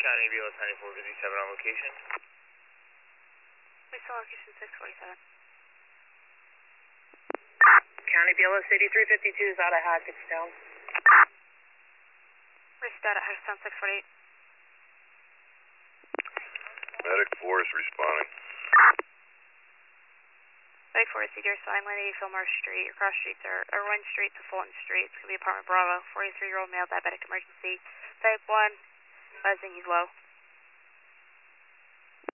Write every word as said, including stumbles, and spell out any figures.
County B L S ninety-four fifty-seven on location. We saw location six forty-seven. County B L S eighty-three fifty-two is out of Hackettstown. Risk out at Hackettstown six forty-eight. Medic Force responding. Medic Force, Cedar Sign, one eighty Fillmore Street. Your cross streets are Irwin Street to Fulton Street. It's going to be apartment Bravo. forty-three year old male, diabetic emergency. Type one, buzzing, he's low.